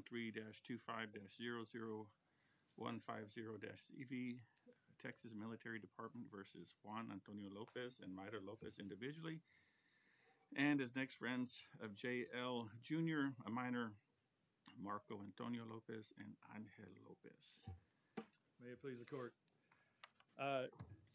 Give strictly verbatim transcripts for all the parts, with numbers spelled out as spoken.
three dash twenty-five dash zero zero one five zero dash C V, Texas Military Department versus Juan Antonio Lopez and Mayra Lopez individually, and as next friends of J L Junior, a minor, Marco Antonio Lopez and Angel Lopez. May it please the court. Uh,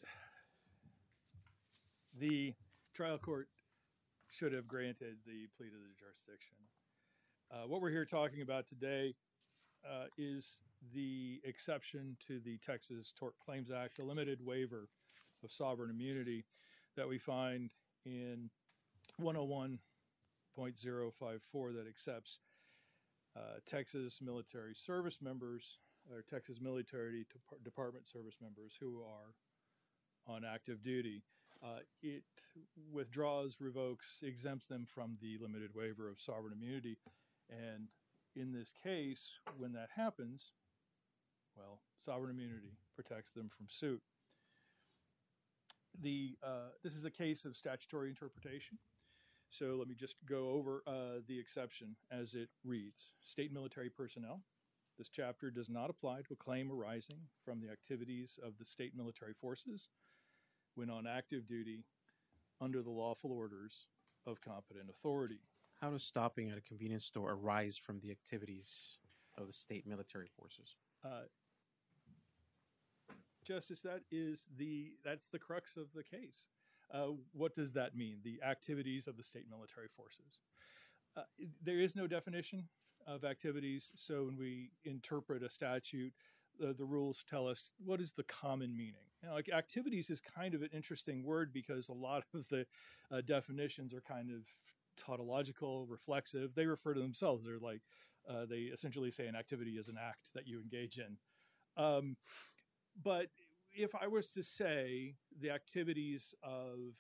the trial court should have granted the plea to the jurisdiction. Uh, what we're here talking about today uh, is the exception to the Texas Tort Claims Act, the limited waiver of sovereign immunity that we find in one oh one point oh five four that accepts uh, Texas military service members or Texas Military Department service members who are on active duty. Uh, it withdraws, revokes, exempts them from the limited waiver of sovereign immunity. And in this case, when that happens, well, sovereign immunity protects them from suit. The uh, this is a case of statutory interpretation. So let me just go over uh, the exception as it reads. State military personnel. This chapter does not apply to a claim arising from the activities of the state military forces when on active duty under the lawful orders of competent authority. How does stopping at a convenience store arise from the activities of the state military forces? Uh, Justice, that is the that's the crux of the case. Uh, what does that mean? The activities of the state military forces. Uh, there is no definition of activities, so when we interpret a statute, uh, the rules tell us what is the common meaning. You know, like activities is kind of an interesting word because a lot of the uh, definitions are kind of tautological, reflexive. They refer to themselves. They're like uh, they essentially say an activity is an act that you engage in. Um, but if I was to say the activities of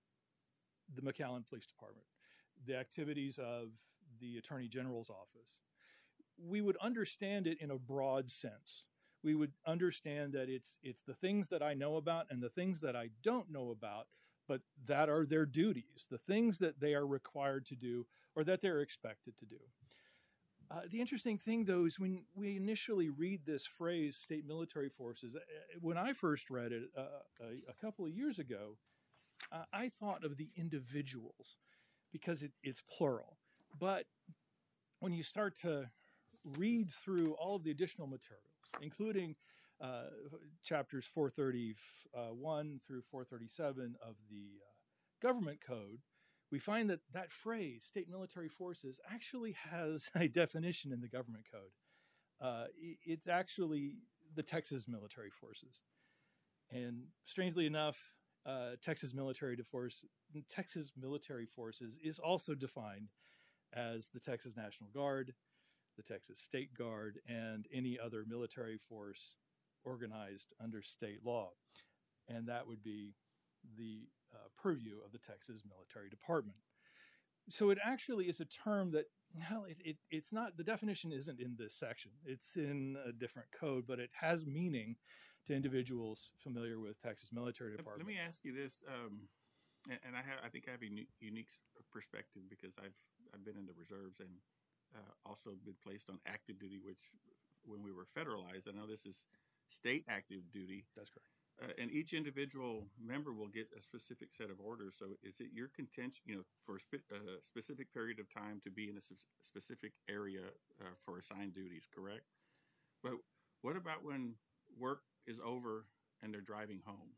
the McAllen Police Department, the activities of the Attorney General's office, we would understand it in a broad sense. We would understand that it's it's the things that I know about and the things that I don't know about, but that are their duties, the things that they are required to do or that they're expected to do. Uh, the interesting thing, though, is when we initially read this phrase, state military forces, when I first read it uh, a, a couple of years ago, uh, I thought of the individuals because it, it's plural. But when you start to read through all of the additional materials, including uh, chapters four thirty-one through four thirty-seven of the uh, government code, we find that that phrase, state military forces, actually has a definition in the government code. Uh, it's actually the Texas military forces. And strangely enough, uh, Texas military force, Texas military forces is also defined as the Texas National Guard, the Texas State Guard, and any other military force organized under state law. And that would be the uh, purview of the Texas Military Department. So it actually is a term that, well, it, it, it's not, the definition isn't in this section. It's in a different code, but it has meaning to individuals familiar with Texas Military Department. Let me ask you this, um, and, and I have, I think I have a unique, unique perspective because I've I've been in the reserves and uh, also been placed on active duty, which when we were federalized, I know this is state active duty. That's correct. Uh, and each individual member will get a specific set of orders. So is it your contention, you know, for a spe- uh, specific period of time to be in a s- specific area uh, for assigned duties, correct? But what about when work is over and they're driving home?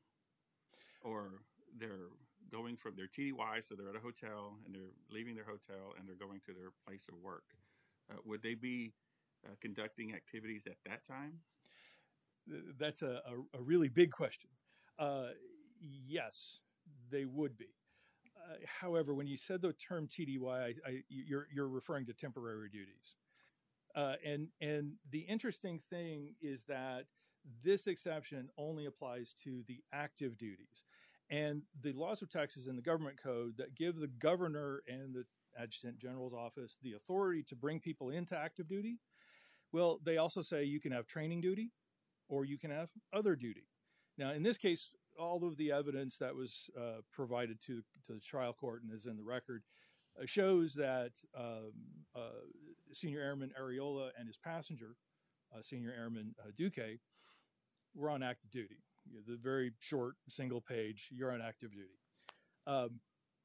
Or they're going from their T D Y, so they're at a hotel and they're leaving their hotel and they're going to their place of work. Uh, would they be uh, conducting activities at that time? That's a, a, a really big question. Uh, yes, they would be. Uh, however, when you said the term T D Y, I, I, you're, you're referring to temporary duties. Uh, and, and the interesting thing is that this exception only applies to the active duties. And the laws of Texas and the government code that give the governor and the adjutant general's office the authority to bring people into active duty, well, they also say you can have training duty, or you can have other duty. Now, in this case, all of the evidence that was uh, provided to, to the trial court and is in the record uh, shows that um, uh, Senior Airman Areola and his passenger, uh, Senior Airman uh, Duque, were on active duty. You know, the very short single page, you're on active duty. Um,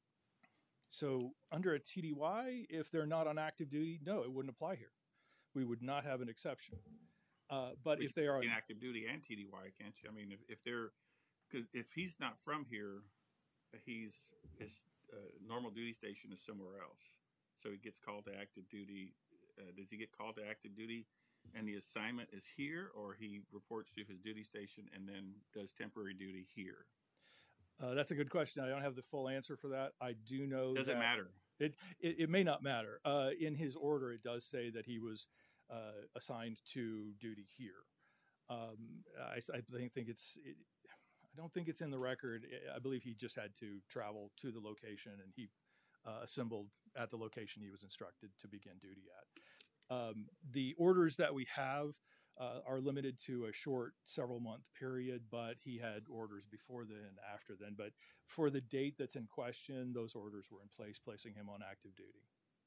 so under a T D Y, if they're not on active duty, no, it wouldn't apply here. We would not have an exception. Uh, but But if they are in active duty and T D Y, can't you? I mean, if, if they're, because if he's not from here, he's his uh, normal duty station is somewhere else. So he gets called to active duty. Uh, does he get called to active duty and the assignment is here, or he reports to his duty station and then does temporary duty here? Uh, that's a good question. I don't have the full answer for that. I do know Does that it matter? It, it it may not matter. Uh, in his order, it does say that he was uh, assigned to duty here. Um, I, I think think it's. It, I don't think it's in the record. I believe he just had to travel to the location, and he uh, assembled at the location he was instructed to begin duty at. Um, the orders that we have uh, are limited to a short several month period, but he had orders before then and after then. But for the date that's in question, those orders were in place, placing him on active duty.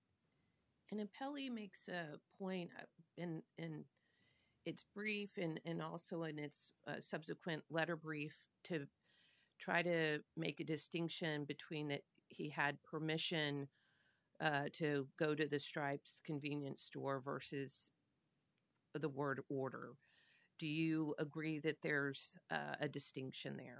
And Appelli makes a point in in its brief and, and also in its uh, subsequent letter brief to try to make a distinction between that he had permission uh, to go to the Stripes convenience store versus the word order. Do you agree that there's uh, a distinction there?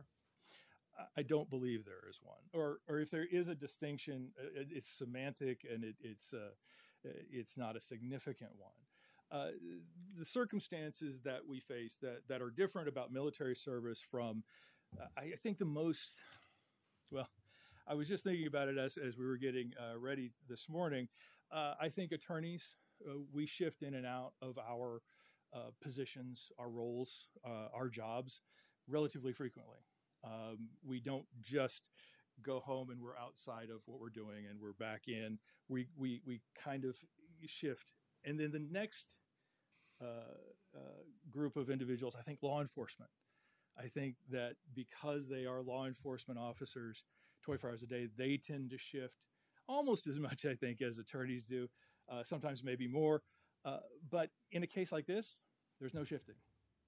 I don't believe there is one, or or if there is a distinction, it's semantic and it, it's uh, it's not a significant one. Uh, the circumstances that we face that that are different about military service from, uh, I think the most, well, I was just thinking about it as as we were getting uh, ready this morning. Uh, I think attorneys, uh, we shift in and out of our uh, positions, our roles, uh, our jobs relatively frequently. Um, we don't just go home and we're outside of what we're doing and we're back in. We we we kind of shift. And then the next uh, uh, group of individuals, I think law enforcement. I think that because they are law enforcement officers twenty-four hours a day, they tend to shift almost as much, I think, as attorneys do, uh, sometimes maybe more. Uh, but in a case like this, there's no shifting.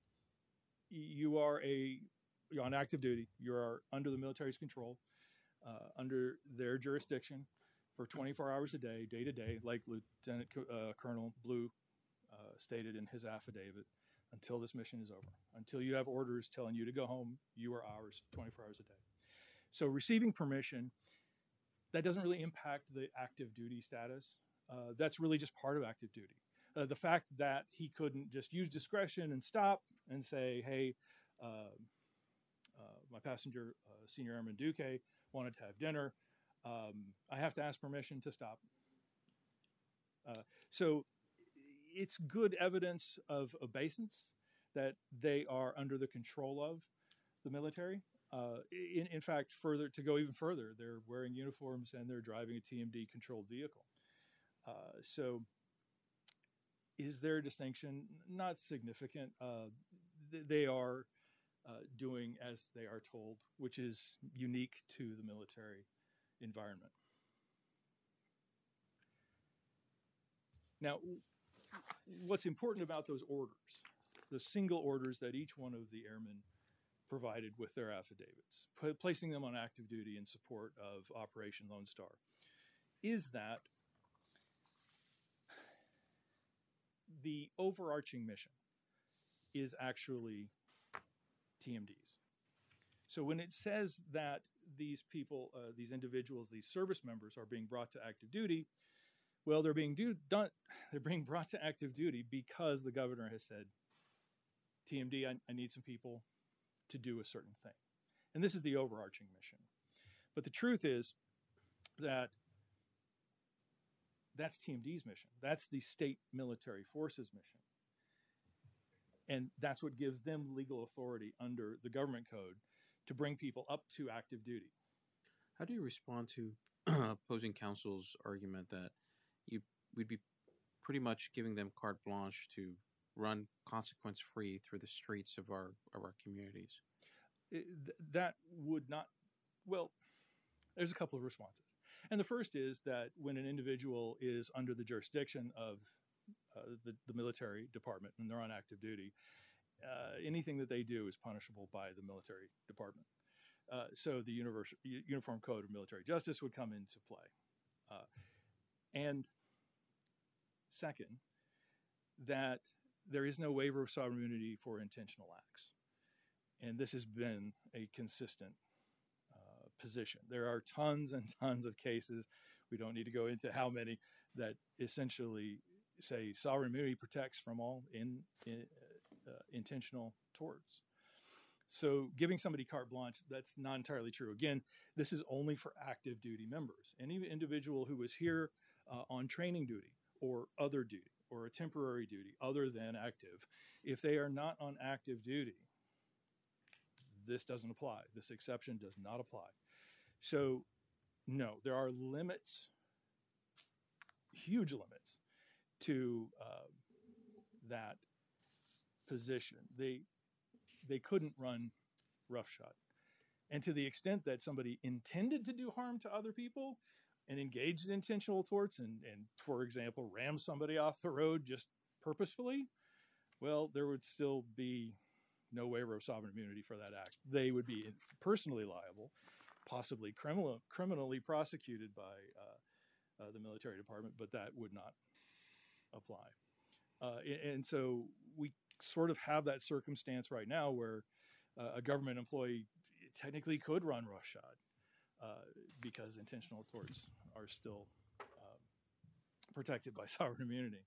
You are a You're on active duty. You are under the military's control, uh, under their jurisdiction for twenty-four hours a day, day to day, like Lieutenant uh, Colonel Blue uh, stated in his affidavit, until this mission is over. Until you have orders telling you to go home, you are ours twenty-four hours a day. So receiving permission, that doesn't really impact the active duty status. Uh, that's really just part of active duty. Uh, the fact that he couldn't just use discretion and stop and say, hey, uh, Uh, my passenger, uh, Senior Airman Duque, wanted to have dinner. Um, I have to ask permission to stop. Uh, so it's good evidence of obeisance that they are under the control of the military. Uh, in, in fact, further to go even further, they're wearing uniforms and they're driving a T M D-controlled vehicle. Uh, so is there a distinction? Not significant. Uh, th- they are Uh, doing as they are told, which is unique to the military environment. Now, what's important about those orders, the single orders that each one of the airmen provided with their affidavits, p- placing them on active duty in support of Operation Lone Star, is that the overarching mission is actually T M Ds. So when it says that these people, uh, these individuals, these service members are being brought to active duty, well, they're being do, done, they're being brought to active duty because the governor has said, T M D, I, I need some people to do a certain thing. And this is the overarching mission. But the truth is that that's T M D's mission. That's the state military forces mission. And that's what gives them legal authority under the government code to bring people up to active duty. How do you respond to opposing counsel's argument that you would be pretty much giving them carte blanche to run consequence-free through the streets of our of our communities? It, th- that would not, well, there's a couple of responses. And the first is that when an individual is under the jurisdiction of uh, the, the military department and they're on active duty, uh, anything that they do is punishable by the military department. Uh, so the universal, Uniform Code of Military Justice would come into play. Uh, and second, that there is no waiver of sovereign immunity for intentional acts. And this has been a consistent uh, position. There are tons and tons of cases, we don't need to go into how many, that essentially say sovereign immunity protects from all in, in, uh, intentional torts. So giving somebody carte blanche, that's not entirely true. Again, this is only for active duty members. Any individual who is here uh, on training duty or other duty or a temporary duty other than active, if they are not on active duty, this doesn't apply. This exception does not apply. So no, there are limits, huge limits to uh, that position. They they couldn't run roughshod. And to the extent that somebody intended to do harm to other people and engaged in intentional torts and, and for example, ram somebody off the road just purposefully, well, there would still be no waiver of sovereign immunity for that act. They would be personally liable, possibly criminal, criminally prosecuted by uh, uh, the military department, but that would not apply. Uh, and, and so we sort of have that circumstance right now where uh, a government employee technically could run roughshod uh, because intentional torts are still uh, protected by sovereign immunity.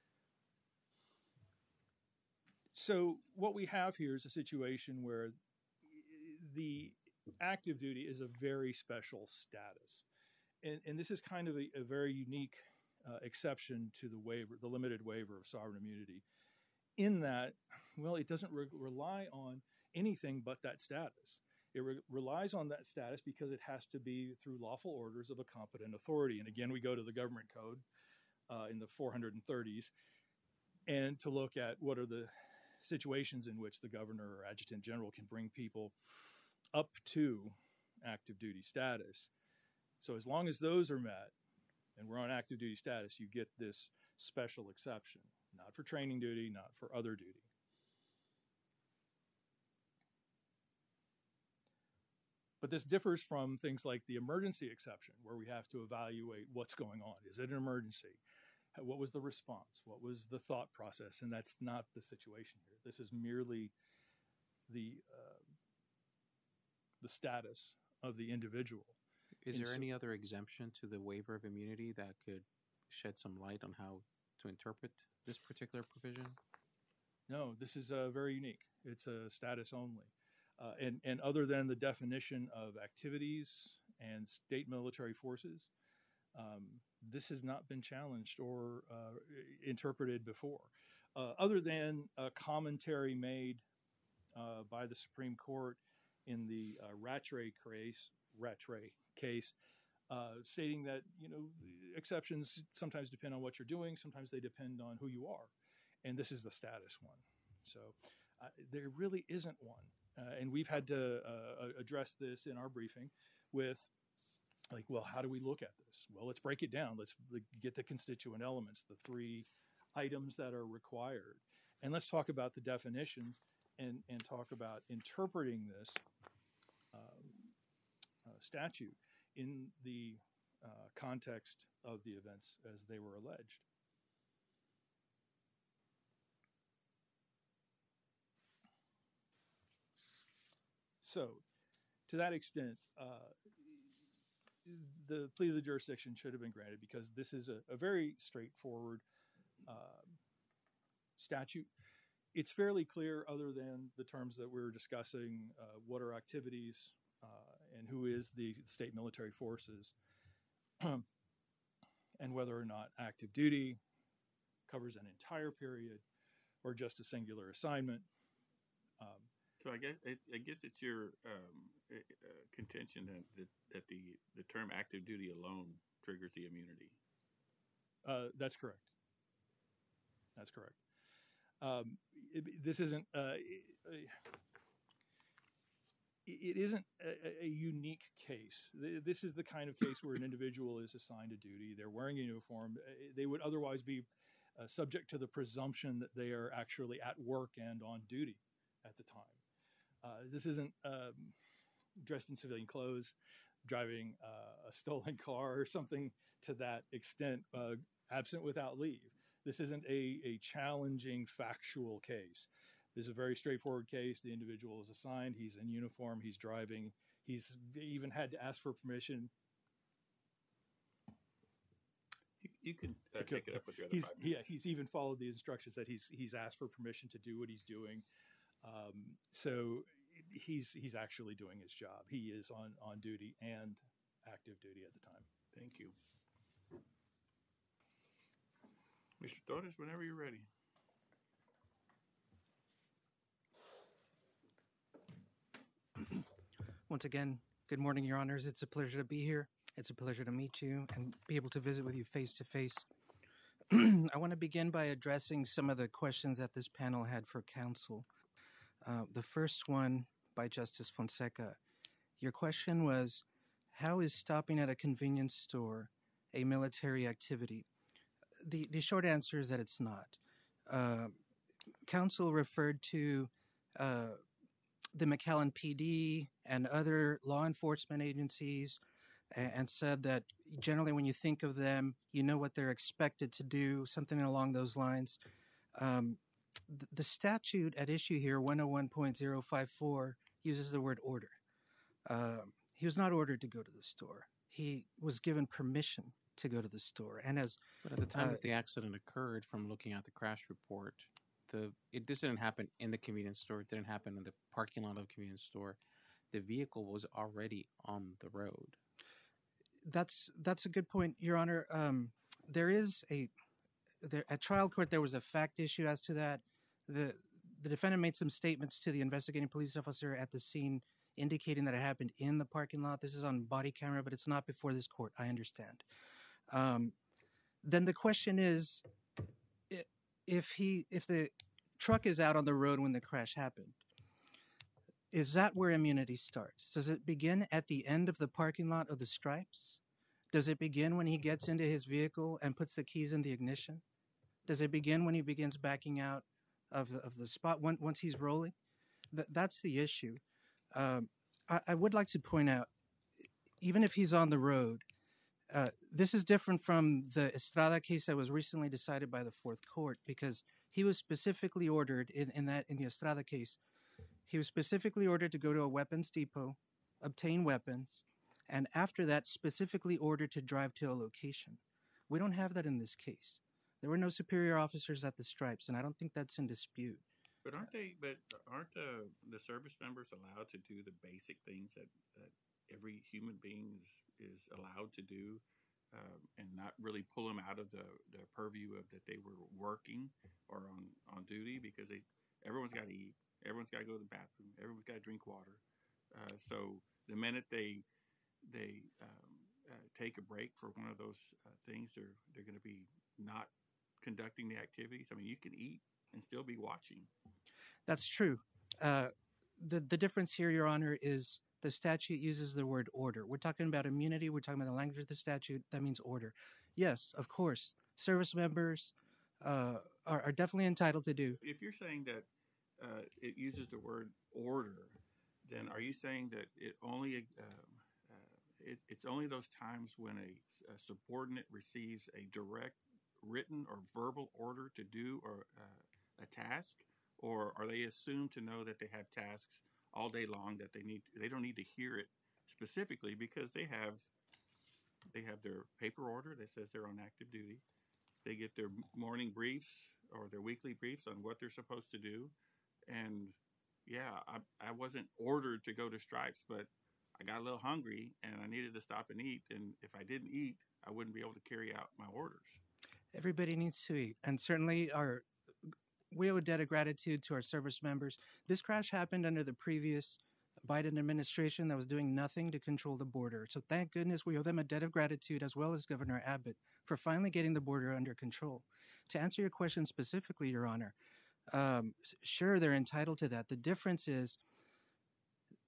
So what we have here is a situation where the active duty is a very special status. And, and this is kind of a, a very unique uh, exception to the waiver, the limited waiver of sovereign immunity, in that, well, it doesn't re- rely on anything but that status. It re- relies on that status because it has to be through lawful orders of a competent authority. And again, we go to the government code uh, in the four hundred thirties and to look at what are the situations in which the governor or adjutant general can bring people up to active duty status. So as long as those are met and we're on active duty status, you get this special exception, not for training duty, not for other duty. But this differs from things like the emergency exception, where we have to evaluate what's going on. Is it an emergency? What was the response? What was the thought process? And that's not the situation here. This is merely the uh, the status of the individual. Is And there so- any other exemption to the waiver of immunity that could shed some light on how to interpret this particular provision? No, this is uh, very unique. It's a status only. Uh, and, and other than the definition of activities and state military forces, um, this has not been challenged or uh, interpreted before. Uh, other than a commentary made uh, by the Supreme Court in the uh, Rattray case, Rattray case, uh, stating that, you know, exceptions sometimes depend on what you're doing, sometimes they depend on who you are. And this is the status one. So uh, there really isn't one. Uh, and we've had to uh, address this in our briefing with, like, well, how do we look at this? Well, let's break it down. Let's get the constituent elements, the three items that are required. And let's talk about the definitions and, and talk about interpreting this uh, uh, statute in the uh, context of the events as they were alleged. So, to that extent, uh, the plea of the jurisdiction should have been granted because this is a, a very straightforward uh, statute. It's fairly clear, other than the terms that we were discussing, uh, what are activities uh, and who is the state military forces, and whether or not active duty covers an entire period or just a singular assignment. Um, So I guess it, I guess it's your um, uh, contention that, that that the the term active duty alone triggers the immunity. uh, that's correct. That's correct. Um, it, this isn't. Uh, it isn't a, a unique case. This is the kind of case where an individual is assigned a duty. They're wearing a uniform. They would otherwise be uh, subject to the presumption that they are actually at work and on duty at the time. Uh, this isn't um, dressed in civilian clothes, driving uh, a stolen car or something to that extent, uh, absent without leave. This isn't a, a challenging factual case. This is a very straightforward case. The individual is assigned. He's in uniform. He's driving. He's even had to ask for permission. You, you can uh, take it up with the other he's, five minutes. Yeah, he's even followed the instructions that he's he's asked for permission to do what he's doing. Um, so he's he's actually doing his job. He is on, on duty and active duty at the time. Thank you. Mister Torres, whenever you're ready. Once again, good morning, Your Honors. It's a pleasure to be here. It's a pleasure to meet you and be able to visit with you face to face. I want to begin by addressing some of the questions that this panel had for counsel. Uh, the first one by Justice Fonseca. Your question was, how is stopping at a convenience store a military activity? The, the short answer is that it's not. Uh, counsel referred to uh, the McAllen P D and other law enforcement agencies and, and said that generally when you think of them, you know what they're expected to do, something along those lines. Um, th- the statute at issue here, one oh one point oh five four, uses the word order. Uh, he was not ordered to go to the store. He was given permission to go to the store. And as But at the time uh, that the accident occurred, from looking at the crash report, the it this didn't happen in the convenience store. It didn't happen in the parking lot of the convenience store. The vehicle was already on the road. That's that's a good point, Your Honor. Um, there is a there, at trial court there was a fact issue as to that. The the defendant made some statements to the investigating police officer at the scene indicating that it happened in the parking lot. This is on body camera, but it's not before this court, I understand. Um, then the question is, if he if the truck is out on the road when the crash happened, is that where immunity starts? Does it begin at the end of the parking lot of the Stripes? Does it begin when he gets into his vehicle and puts the keys in the ignition? Does it begin when he begins backing out of the, of the spot when, once he's rolling? Th- that's the issue. Um, I, I would like to point out, even if he's on the road, uh, this is different from the Estrada case that was recently decided by the Fourth Court, because he was specifically ordered in, in that in the Estrada case. He was specifically ordered to go to a weapons depot, obtain weapons, and after that, specifically ordered to drive to a location. We don't have that in this case. There were no superior officers at the Stripes, and I don't think that's in dispute. But aren't they? But aren't the the service members allowed to do the basic things that, that every human being is, is allowed to do, um, and not really pull them out of the, the purview of that they were working or on, on duty? Because they everyone's got to eat, everyone's got to go to the bathroom, everyone's got to drink water. Uh, so the minute they they um, uh, take a break for one of those uh, things, they're they're going to be not conducting the activities. I mean, you can eat and still be watching. That's true. Uh, the the difference here, Your Honor, is the statute uses the word order. We're talking about immunity. We're talking about the language of the statute. That means order. Yes, of course, service members uh, are, are definitely entitled to do. If you're saying that uh, it uses the word order, then are you saying that it only um, uh, it, it's only those times when a, a subordinate receives a direct written or verbal order to do or uh, a task, or are they assumed to know that they have tasks all day long that they need? They don't need to hear it specifically because they have they have their paper order that says they're on active duty. They get their morning briefs or their weekly briefs on what they're supposed to do, and yeah, I, I wasn't ordered to go to Stripes, but I got a little hungry and I needed to stop and eat. And if I didn't eat, I wouldn't be able to carry out my orders. Everybody needs to eat, and certainly our we owe a debt of gratitude to our service members. This crash happened under the previous Biden administration that was doing nothing to control the border. So thank goodness we owe them a debt of gratitude, as well as Governor Abbott, for finally getting the border under control. To answer your question specifically, Your Honor, um, sure, they're entitled to that. The difference is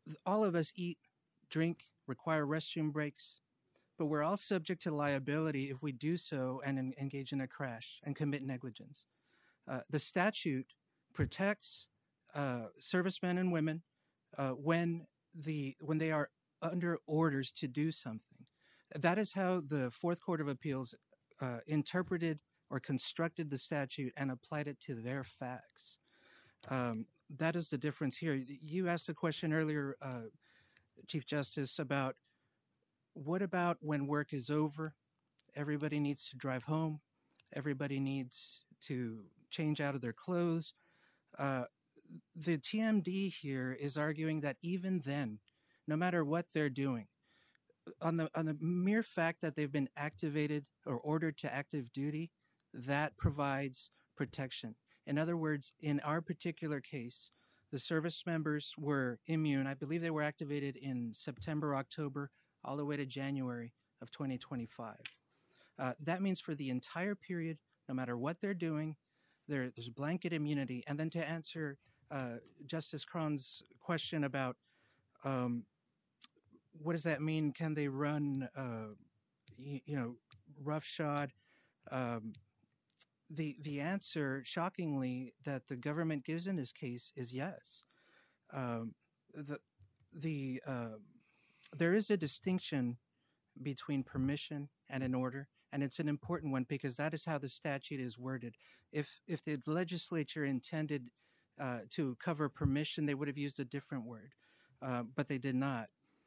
all of us eat, drink, require restroom breaks, but we're all subject to liability if we do so and en- engage in a crash and commit negligence. Uh, the statute protects uh, servicemen and women uh, when the when they are under orders to do something. That is how the Fourth Court of Appeals uh, interpreted or constructed the statute and applied it to their facts. Um, that is the difference here. You asked a question earlier, uh, Chief Justice, about what about when work is over? Everybody needs to drive home. Everybody needs to change out of their clothes. Uh, the T M D here is arguing that even then, no matter what they're doing, on the on the mere fact that they've been activated or ordered to active duty, that provides protection. In other words, in our particular case, the service members were immune. I believe they were activated in September, October, all the way to January of twenty twenty-five. Uh, that means for the entire period, no matter what they're doing, there, there's blanket immunity. And then to answer uh, Justice Cron's question about um, what does that mean? Can they run, uh, you, you know, roughshod? Um, the the answer, shockingly, that the government gives in this case is yes. Um, the the uh, there is a distinction between permission and an order, and it's an important one because that is how the statute is worded. If if the legislature intended uh, to cover permission, they would have used a different word, uh, but they did not.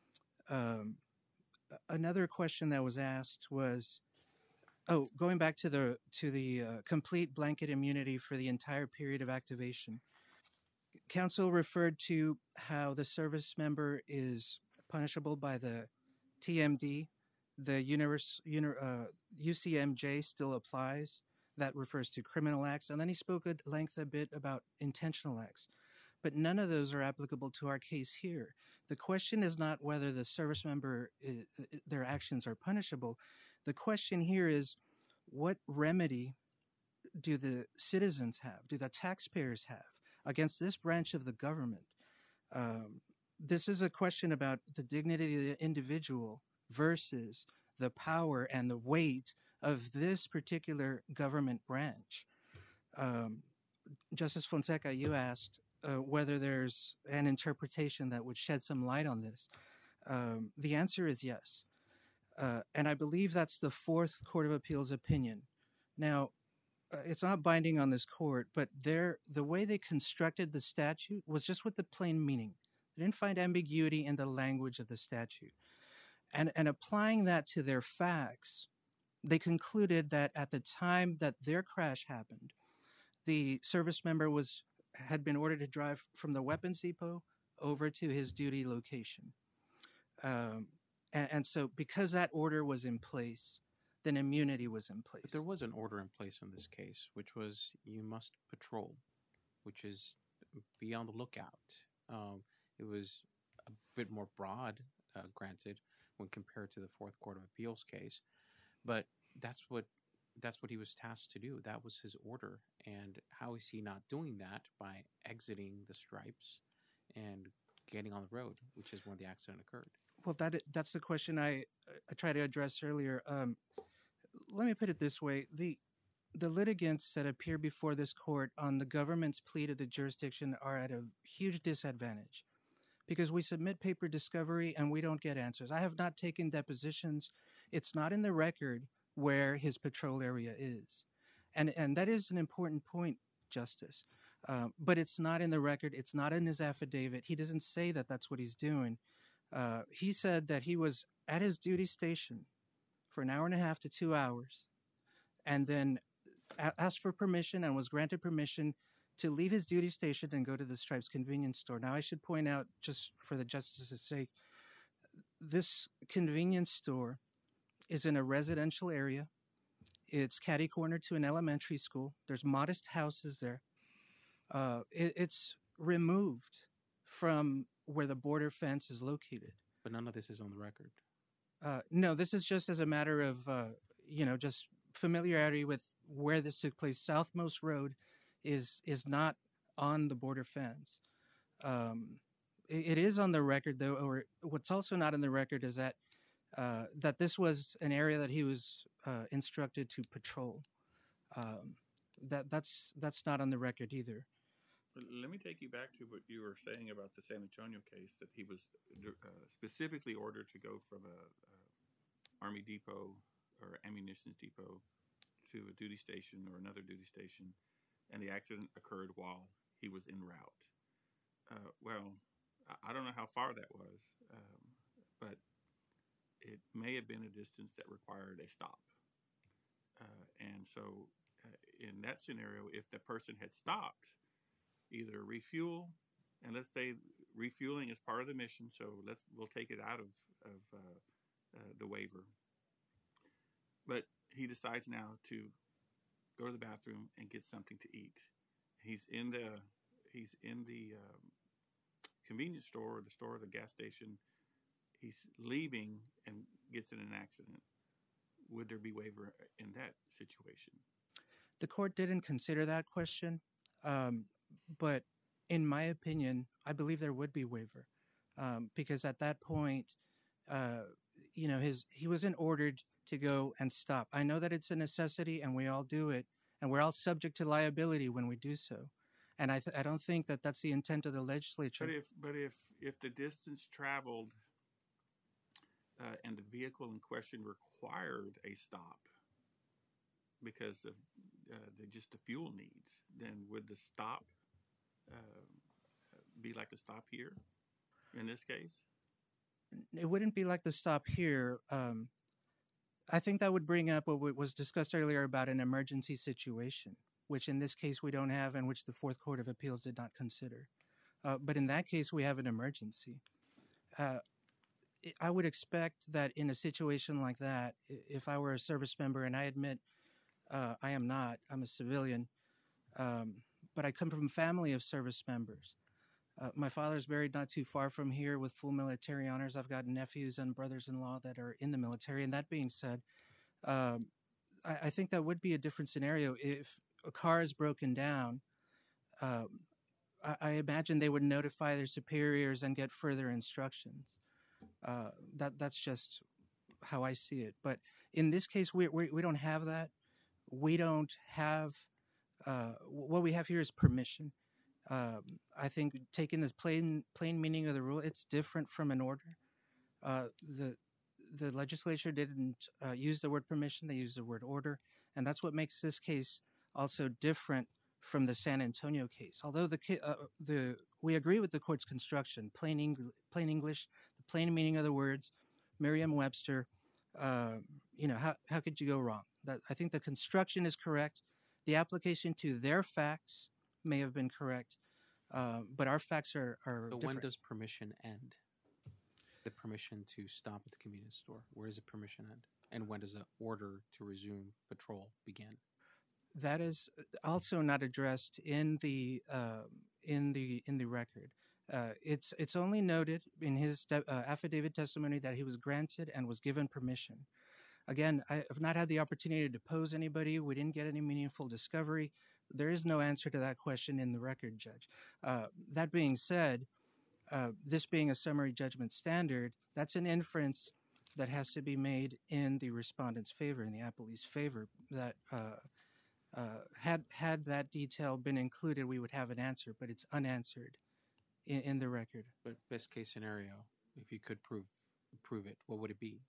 Um, another question that was asked was, oh, going back to the to the uh, complete blanket immunity for the entire period of activation. Counsel referred to how the service member is punishable by the T M D. The universe, uni, uh, U C M J still applies. That refers to criminal acts. And then he spoke at length a bit about intentional acts. But none of those are applicable to our case here. The question is not whether the service member, is, their actions are punishable. The question here is, what remedy do the citizens have, do the taxpayers have against this branch of the government? Um, this is a question about the dignity of the individual versus the power and the weight of this particular government branch. Um, Justice Fonseca, you asked uh, whether there's an interpretation that would shed some light on this. Um, the answer is yes. Uh, and I believe that's the Fourth Court of Appeals opinion. Now, uh, it's not binding on this court, but their, the way they constructed the statute was just with the plain meaning. They didn't find ambiguity in the language of the statute. And, and applying that to their facts, they concluded that at the time that their crash happened, the service member was had been ordered to drive from the weapons depot over to his duty location. Um, and, and so because that order was in place, then immunity was in place. But there was an order in place in this case, which was you must patrol, which is be on the lookout. Um, it was a bit more broad, uh, granted, when compared to the Fourth Court of Appeals case, but that's what that's what he was tasked to do. That was his order, and how is he not doing that by exiting the stripes and getting on the road, which is when the accident occurred? Well, that that's the question I I tried to address earlier. Um, let me put it this way: the the litigants that appear before this court on the government's plea to the jurisdiction are at a huge disadvantage, because we submit paper discovery and we don't get answers. I have not taken depositions. It's not in the record where his patrol area is. And and that is an important point, Justice. Uh, but it's not in the record. It's not in his affidavit. He doesn't say that that's what he's doing. Uh, he said that he was at his duty station for an hour and a half to two hours and then a- asked for permission and was granted permission to leave his duty station and go to the Stripes convenience store. Now, I should point out, just for the justice's sake, this convenience store is in a residential area. It's catty-corner to an elementary school. There's modest houses there. Uh, it, it's removed from where the border fence is located. But none of this is on the record. Uh, no, this is just as a matter of, uh, you know, just familiarity with where this took place. Southmost Road is is not on the border fence. Um, it is on the record, though, or what's also not in the record is that uh, that this was an area that he was uh, instructed to patrol. Um, that that's that's not on the record either. Let me take you back to what you were saying about the San Antonio case, that he was uh, specifically ordered to go from a, a Army depot or ammunition depot to a duty station or another duty station, and the accident occurred while he was en route. Uh, well, I don't know how far that was, um, but it may have been a distance that required a stop. Uh, and so uh, in that scenario, if the person had stopped, either refuel, and let's say refueling is part of the mission, so let's we'll take it out of, of uh, uh, the waiver. But he decides now to go to the bathroom and get something to eat. He's in the he's in the um, convenience store, or the store, or the gas station. He's leaving and gets in an accident. Would there be waiver in that situation? The court didn't consider that question, um, but in my opinion, I believe there would be waiver um, because at that point, uh, you know, his he wasn't ordered to go and stop. I know that it's a necessity, and we all do it, and we're all subject to liability when we do so. And I th- I don't think that that's the intent of the legislature. But if but if if the distance traveled uh, and the vehicle in question required a stop because of uh, the, just the fuel needs, then would the stop uh, be like the stop here in this case? It wouldn't be like the stop here. Um, I think that would bring up what was discussed earlier about an emergency situation, which in this case we don't have, and which the Fourth Court of Appeals did not consider. Uh, but in that case, we have an emergency. Uh, I would expect that in a situation like that, if I were a service member, and I admit uh, I am not, I'm a civilian, um, but I come from a family of service members. Uh, my father is buried not too far from here with full military honors. I've got nephews and brothers-in-law that are in the military. And that being said, um, I, I think that would be a different scenario. If a car is broken down, um, I, I imagine they would notify their superiors and get further instructions. Uh, that that's just how I see it. But in this case, we we, we don't have that. We don't have uh, what we have here is permission. Um, I think taking the plain plain meaning of the rule, it's different from an order. Uh, the the legislature didn't uh, use the word permission; they used the word order, and that's what makes this case also different from the San Antonio case. Although the uh, the we agree with the court's construction, plain English, plain English, the plain meaning of the words, Merriam-Webster. Uh, you know, how how could you go wrong? That I think the construction is correct. The application to their facts may have been correct, uh, but our facts are, are So different. when does permission end? The permission to stop at the convenience store. Where does the permission end? And when does the order to resume patrol begin? That is also not addressed in the uh, in the in the record. Uh, it's it's only noted in his de- uh, affidavit testimony that he was granted and was given permission. Again, I have not had the opportunity to depose anybody. We didn't get any meaningful discovery. There is no answer to that question in the record, Judge. Uh, that being said, uh, this being a summary judgment standard, that's an inference that has to be made in the respondent's favor, in the appellee's favor. That uh, uh, had had that detail been included, we would have an answer, but it's unanswered in, in the record. But best case scenario, if you could prove prove it, what would it be?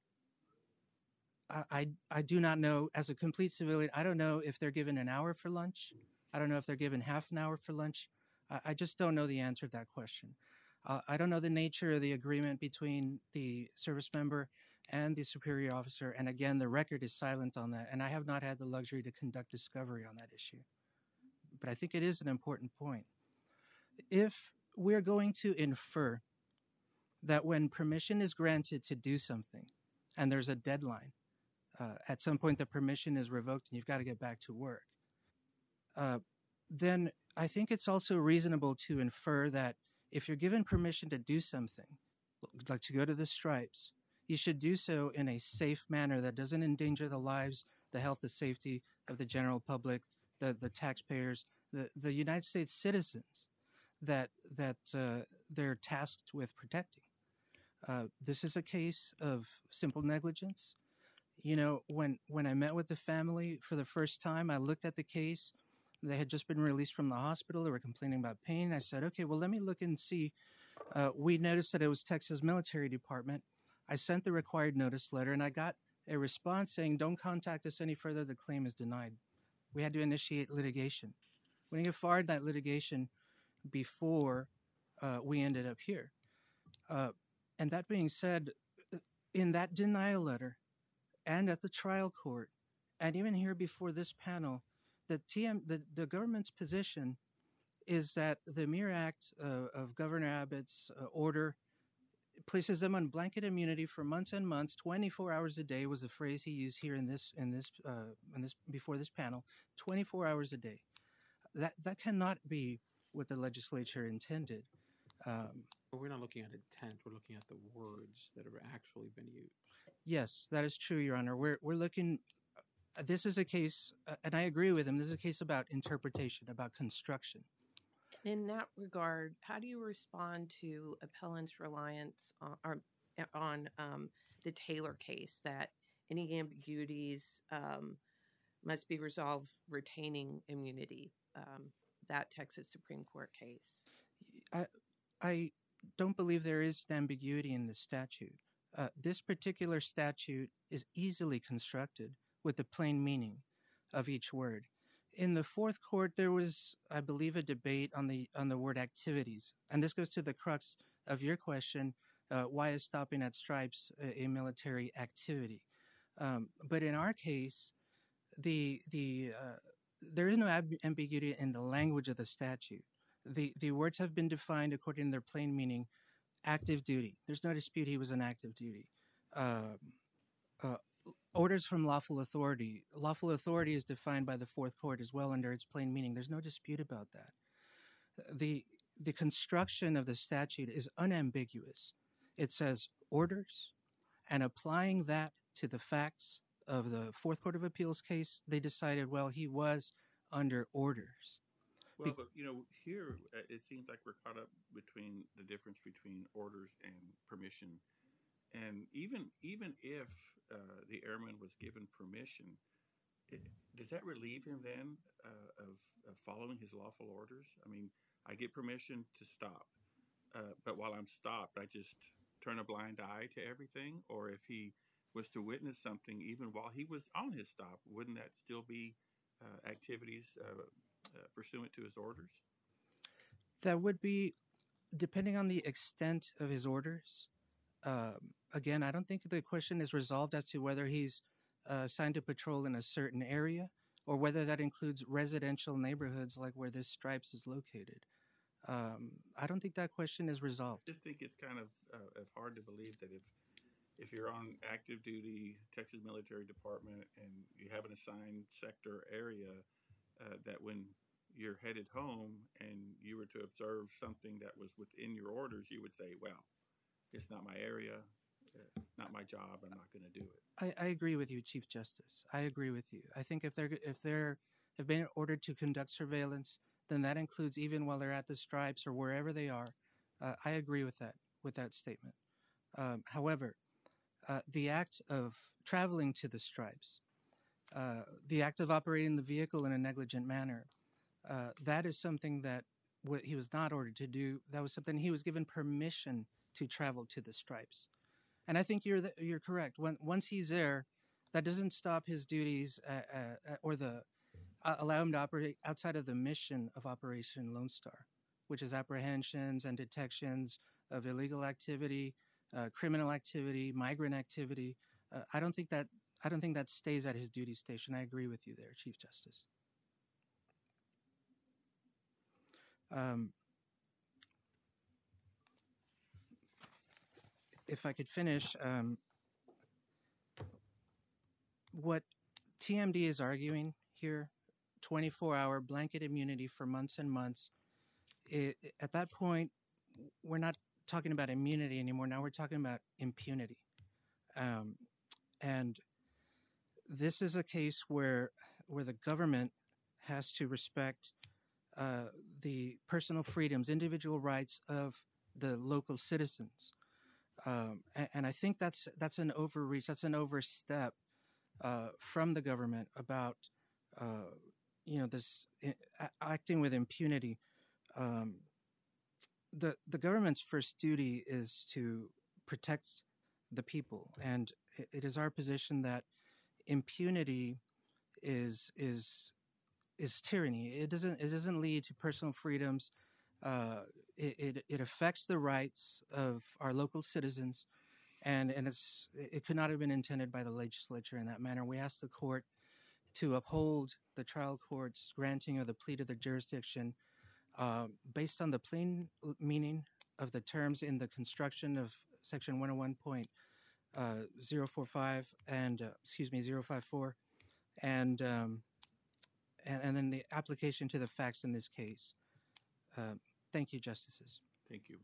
I, I do not know, as a complete civilian, I don't know if they're given an hour for lunch. I don't know if they're given half an hour for lunch. I, I just don't know the answer to that question. Uh, I don't know the nature of the agreement between the service member and the superior officer. And again, the record is silent on that. And I have not had the luxury to conduct discovery on that issue. But I think it is an important point. If we're going to infer that when permission is granted to do something and there's a deadline, Uh, at some point the permission is revoked and you've got to get back to work, uh, then I think it's also reasonable to infer that if you're given permission to do something, like to go to the stripes, you should do so in a safe manner that doesn't endanger the lives, the health, the safety of the general public, the, the taxpayers, the, the United States citizens that that uh, they're tasked with protecting. Uh, this is a case of simple negligence. You know, when, when I met with the family for the first time, I looked at the case. They had just been released from the hospital. They were complaining about pain. I said, okay, well, let me look and see. Uh, we noticed that it was Texas Military Department. I sent the required notice letter, and I got a response saying, don't contact us any further. The claim is denied. We had to initiate litigation. We didn't get far in that litigation before uh, we ended up here. Uh, and that being said, in that denial letter and at the trial court, and even here before this panel, the T M, the, the government's position is that the mere act uh, of Governor Abbott's uh, order places them on blanket immunity for months and months. twenty-four hours a day was the phrase he used here in this in this uh, in this before this panel. twenty-four hours a day. That that cannot be what the legislature intended. Um, But we're not looking at intent. We're looking at the words that have actually been used. yes, that is true, Your Honor. We're we're looking. Uh, this is a case, uh, and I agree with him. This is a case about interpretation, about construction. In that regard, how do you respond to appellant's reliance on, or, on um, the Taylor case, that any ambiguities um, must be resolved retaining immunity, um, that Texas Supreme Court case? I I don't believe there is an ambiguity in the statute. Uh, this particular statute is easily constructed with the plain meaning of each word. In the fourth court, there was, I believe, a debate on the on the word activities, and this goes to the crux of your question: uh, why is stopping at stripes a, a military activity? Um, but in our case, the the uh, there is no ab- ambiguity in the language of the statute. The the words have been defined according to their plain meaning. Active duty. There's no dispute he was on active duty. Um, uh, orders from lawful authority. Lawful authority is defined by the fourth court as well under its plain meaning. There's no dispute about that. The the construction of the statute is unambiguous. It says orders, and applying that to the facts of the fourth court of appeals case, they decided, well, he was under orders. Well, but you know, here uh, it seems like we're caught up between the difference between orders and permission, and even even if uh, the airman was given permission, it, does that relieve him then uh, of, of following his lawful orders? I mean, I get permission to stop, uh, but while I'm stopped, I just turn a blind eye to everything. Or if he was to witness something, even while he was on his stop, wouldn't that still be uh, activities Uh, Uh, pursuant to his orders? That would be, depending on the extent of his orders. Um, again, I don't think the question is resolved as to whether he's uh, assigned to patrol in a certain area or whether that includes residential neighborhoods like where this Stripes is located. Um, I don't think that question is resolved. I just think it's kind of uh, hard to believe that if if you're on active duty, Texas Military Department, and you have an assigned sector area, uh, that when you're headed home and you were to observe something that was within your orders, you would say, well, it's not my area, it's not my job, I'm not going to do it. I, I agree with you, Chief Justice. I agree with you. I think if they're if they're have been ordered to conduct surveillance, then that includes even while they're at the Stripes or wherever they are. Uh, I agree with that with that statement. Um, however, uh, the act of traveling to the Stripes, uh, the act of operating the vehicle in a negligent manner, uh, that is something that what he was not ordered to do. That was something he was given permission to travel to the Stripes. And I think you're the, you're correct. When, once he's there, that doesn't stop his duties uh, uh, or the uh, allow him to operate outside of the mission of Operation Lone Star, which is apprehensions and detections of illegal activity, uh, criminal activity, migrant activity. Uh, I don't think that I don't think that stays at his duty station. I agree with you there, Chief Justice. Um, if I could finish, um, what T M D is arguing here, twenty-four hour blanket immunity for months and months, it, at that point, we're not talking about immunity anymore. Now we're talking about impunity. Um, and this is a case where where the government has to respect uh, the personal freedoms, individual rights of the local citizens. Um, and, and I think that's that's an overreach, that's an overstep uh, from the government about uh, you know this uh, acting with impunity. Um, the the government's first duty is to protect the people, and it, it is our position that impunity is is is tyranny. It doesn't it doesn't lead to personal freedoms. Uh, it, it it affects the rights of our local citizens, and and it's it could not have been intended by the legislature in that manner. We ask the court to uphold the trial court's granting of the plea to the jurisdiction uh, based on the plain meaning of the terms in the construction of Section one oh one point zero four five and uh, excuse me zero five four, and um, and and then the application to the facts in this case. Uh, thank you, Justices. Thank you.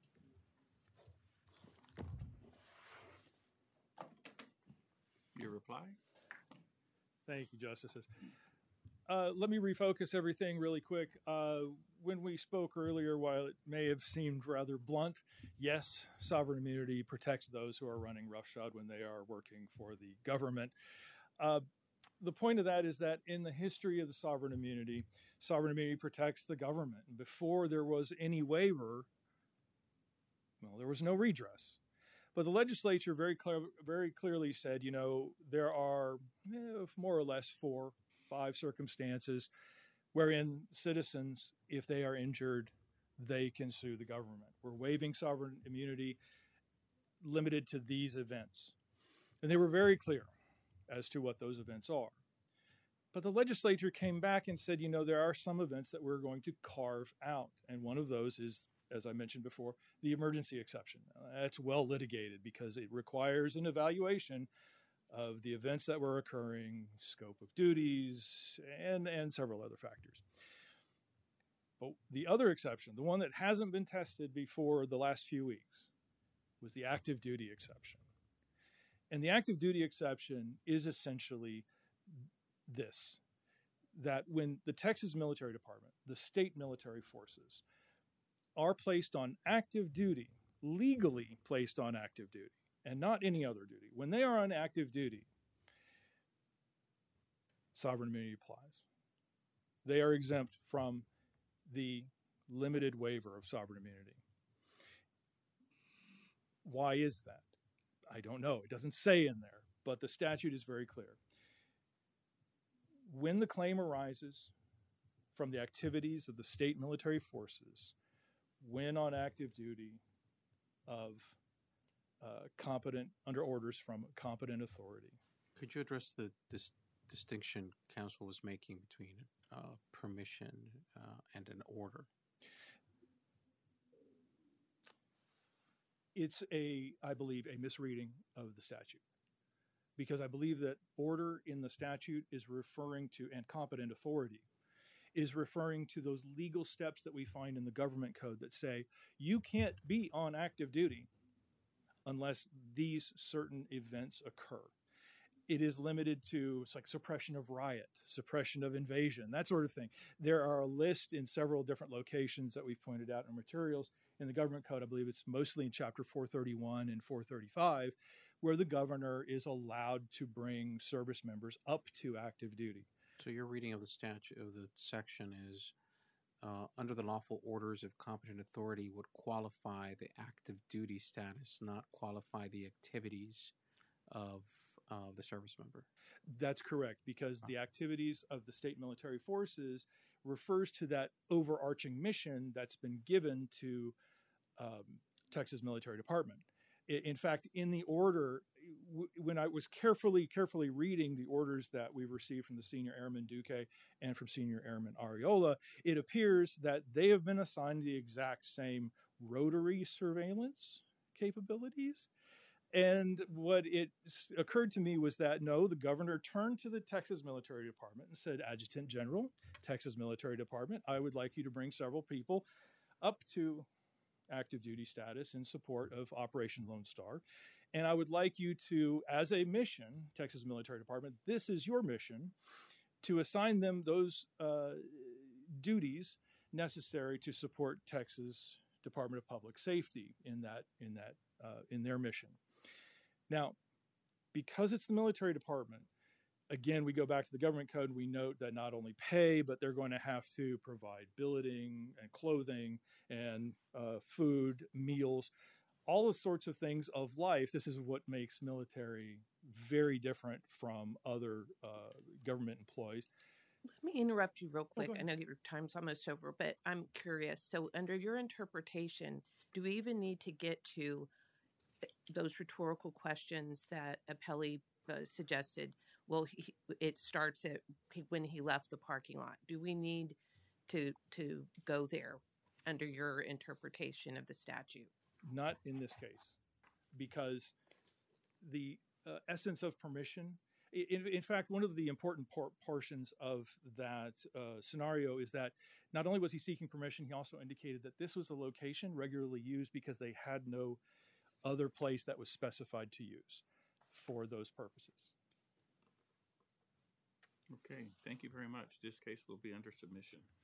Your reply? Thank you, Justices. Uh, let me refocus everything really quick. Uh, when we spoke earlier, while it may have seemed rather blunt, yes, sovereign immunity protects those who are running roughshod when they are working for the government. Uh, the point of that is that in the history of the sovereign immunity, sovereign immunity protects the government. And before there was any waiver, well, there was no redress. But the legislature very clear, very clearly said, you know, there are eh, more or less four, five circumstances wherein citizens, if they are injured, they can sue the government. We're waiving sovereign immunity limited to these events. And they were very clear as to what those events are. But the legislature came back and said, you know, there are some events that we're going to carve out. And one of those is, as I mentioned before, the emergency exception. Uh, that's well litigated because it requires an evaluation of the events that were occurring, scope of duties, and, and several other factors. But the other exception, the one that hasn't been tested before the last few weeks, was the active duty exception. And the active duty exception is essentially this, that when the Texas Military Department, the state military forces, are placed on active duty, legally placed on active duty, and not any other duty. When they are on active duty, sovereign immunity applies. They are exempt from the limited waiver of sovereign immunity. Why is that? I don't know. It doesn't say in there, but the statute is very clear. When the claim arises from the activities of the state military forces, when on active duty of uh, competent, under orders from competent authority. Could you address the this distinction counsel was making between uh, permission uh, and an order? It's a, I believe, a misreading of the statute, because I believe that order in the statute is referring to, and competent authority is referring to those legal steps that we find in the government code that say you can't be on active duty unless these certain events occur. It is limited to, it's like suppression of riot, suppression of invasion, that sort of thing. There are a list in several different locations that we've pointed out in materials in the government code. I believe it's mostly in chapter four thirty-one and four thirty-five, where the governor is allowed to bring service members up to active duty. So your reading of the statute of the section is uh, under the lawful orders of competent authority would qualify the active duty status, not qualify the activities of uh, the service member. That's correct, because the activities of the state military forces refers to that overarching mission that's been given to um, Texas Military Department. In fact, in the order, when I was carefully, carefully reading the orders that we received from the Senior Airman Duque and from Senior Airman Ariola, it appears that they have been assigned the exact same rotary surveillance capabilities. And what it occurred to me was that, no, the governor turned to the Texas Military Department and said, Adjutant General, Texas Military Department, I would like you to bring several people up to active duty status in support of Operation Lone Star. And I would like you to, as a mission, Texas Military Department, this is your mission, to assign them those uh, duties necessary to support Texas Department of Public Safety in that in that uh, in their mission. Now, because it's the military department, again, we go back to the government code. We note that not only pay, but they're going to have to provide billeting and clothing and uh, food, meals, all the sorts of things of life. This is what makes military very different from other uh, government employees. Let me interrupt you real Oh, quick. go I ahead. know your time's almost over, but I'm curious. So, under your interpretation, do we even need to get to those rhetorical questions that Apelli uh, suggested? Well, he, it starts at when he left the parking lot. Do we need to to go there under your interpretation of the statute? Not in this case, because the uh, essence of permission, in, in fact, one of the important por- portions of that uh, scenario is that not only was he seeking permission, he also indicated that this was a location regularly used because they had no other place that was specified to use for those purposes. Okay, thank you very much. This case will be under submission.